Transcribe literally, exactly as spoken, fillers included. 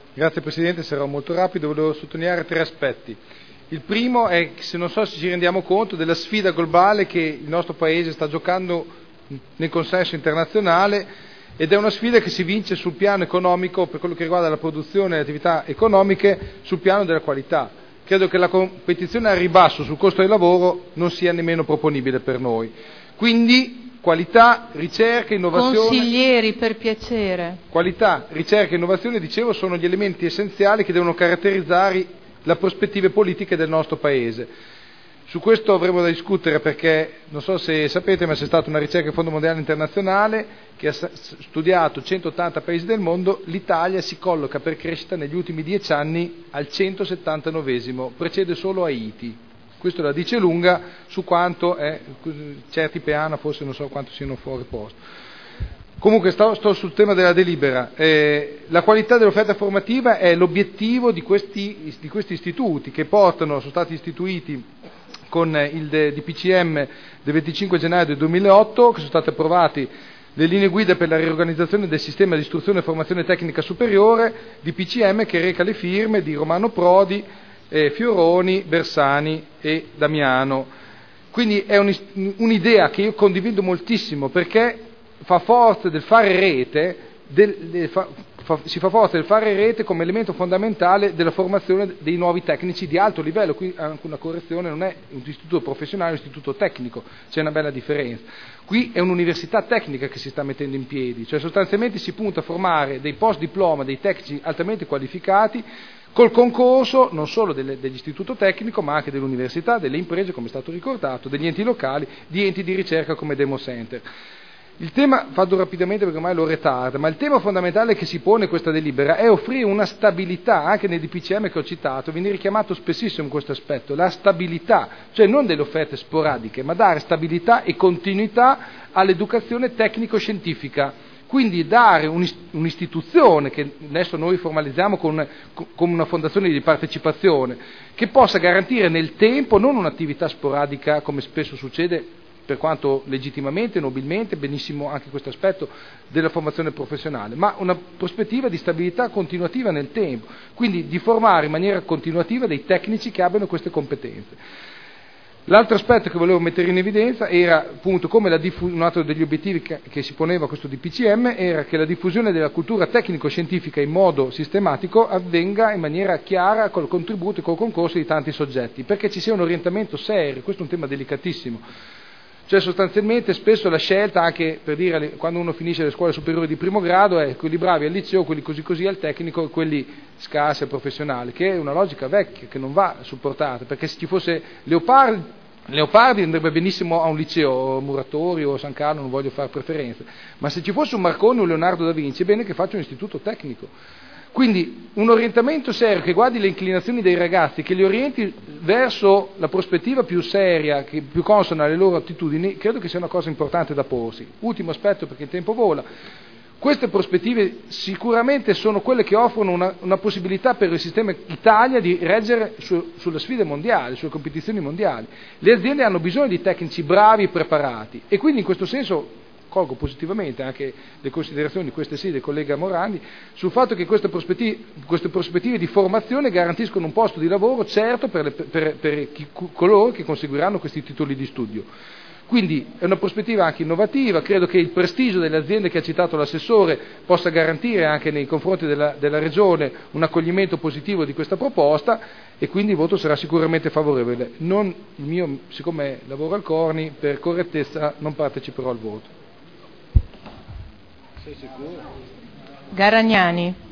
Grazie Presidente, sarò molto rapido, volevo sottolineare tre aspetti. Il primo è che se non so se ci rendiamo conto della sfida globale che il nostro Paese sta giocando nel consesso internazionale, ed è una sfida che si vince sul piano economico per quello che riguarda la produzione e le attività economiche, sul piano della qualità. Credo che la competizione al ribasso sul costo del lavoro non sia nemmeno proponibile per noi. Quindi qualità, ricerca, innovazione. Consiglieri, per piacere. Qualità, ricerca e innovazione, dicevo, sono gli elementi essenziali che devono caratterizzare le prospettive politiche del nostro Paese. Su questo avremo da discutere perché, non so se sapete, ma c'è stata una ricerca del Fondo Mondiale Internazionale che ha studiato centottanta paesi del mondo. L'Italia si colloca per crescita negli ultimi dieci anni al centosettantanovesimo, precede solo Haiti. Questo la dice lunga su quanto è, certi peana forse non so quanto siano fuori posto. Comunque sto, sto sul tema della delibera. Eh, la qualità dell'offerta formativa è l'obiettivo di questi, di questi istituti che portano, sono stati istituiti con il D P C M del venticinque gennaio del duemilaotto, che sono state approvate le linee guida per la riorganizzazione del sistema di istruzione e formazione tecnica superiore, D P C M che reca le firme di Romano Prodi, eh, Fioroni, Bersani e Damiano. Quindi è un'idea che io condivido moltissimo perché fa forza del fare rete, del, del, fa, fa, si fa forza del fare rete come elemento fondamentale della formazione dei nuovi tecnici di alto livello. Qui anche una correzione, non è un istituto professionale, è un istituto tecnico, c'è una bella differenza. Qui è un'università tecnica che si sta mettendo in piedi, cioè sostanzialmente si punta a formare dei post diploma, dei tecnici altamente qualificati, col concorso non solo delle, dell'istituto tecnico ma anche dell'università, delle imprese come è stato ricordato, degli enti locali, di enti di ricerca come Demo Center. Il tema, vado rapidamente perché ormai lo retarda, ma il tema fondamentale che si pone questa delibera è offrire una stabilità, anche nei D P C M che ho citato, viene richiamato spessissimo questo aspetto, la stabilità, cioè non delle offerte sporadiche, ma dare stabilità e continuità all'educazione tecnico-scientifica. Quindi dare un'istituzione che adesso noi formalizziamo con, con una fondazione di partecipazione, che possa garantire nel tempo non un'attività sporadica come spesso succede, per quanto legittimamente, nobilmente, benissimo anche questo aspetto della formazione professionale, ma una prospettiva di stabilità continuativa nel tempo, quindi di formare in maniera continuativa dei tecnici che abbiano queste competenze. L'altro aspetto che volevo mettere in evidenza era appunto come la diffu- un altro degli obiettivi che, che si poneva questo D P C M era che la diffusione della cultura tecnico-scientifica in modo sistematico avvenga in maniera chiara col contributo e col concorso di tanti soggetti, perché ci sia un orientamento serio, questo è un tema delicatissimo. Cioè sostanzialmente spesso la scelta, anche per dire quando uno finisce le scuole superiori di primo grado, è quelli bravi al liceo, quelli così così al tecnico e quelli scarsi al professionale, che è una logica vecchia che non va supportata, perché se ci fosse Leopardi, Leopardi andrebbe benissimo a un liceo, Muratori o San Carlo, non voglio fare preferenze, ma se ci fosse un Marconi o un Leonardo da Vinci è bene che faccia un istituto tecnico. Quindi un orientamento serio che guardi le inclinazioni dei ragazzi, che li orienti verso la prospettiva più seria, che più consona alle loro attitudini, credo che sia una cosa importante da porsi. Ultimo aspetto, perché il tempo vola. Queste prospettive sicuramente sono quelle che offrono una, una possibilità per il sistema Italia di reggere su, sulle sfide mondiali, sulle competizioni mondiali. Le aziende hanno bisogno di tecnici bravi e preparati e quindi in questo senso colgo positivamente anche le considerazioni di queste sì del collega Morandi sul fatto che queste prospettive, queste prospettive di formazione garantiscono un posto di lavoro certo per, le, per, per chi, coloro che conseguiranno questi titoli di studio. Quindi è una prospettiva anche innovativa, credo che il prestigio delle aziende che ha citato l'assessore possa garantire anche nei confronti della, della Regione un accoglimento positivo di questa proposta e quindi il voto sarà sicuramente favorevole. Non il mio, siccome lavoro al Corni, per correttezza non parteciperò al voto. Sei sicuro? Garagnani.